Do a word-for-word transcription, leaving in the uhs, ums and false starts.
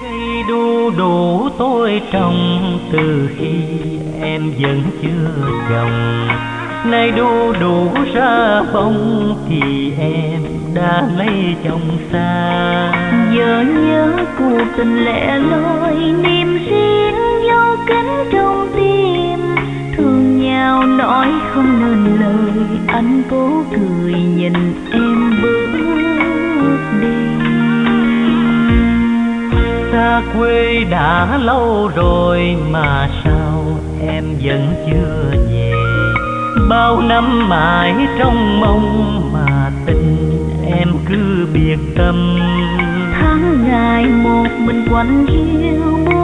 Cây đu đủ tôi trồng từ khi em vẫn chưa chồng, nay đu đủ ra bông thì em đã lấy chồng xa. Giờ nhớ cuộc tình lẻ loi, niềm riêng dấu kín trong tim, thương nhau nói không nên lời, anh cố cười nhìn em bước đi. Xa quê đã lâu rồi mà sao em vẫn chưa về, bao năm mãi trong mong mà tình em cứ biệt tâm. Tháng ngày một mình quạnh hiu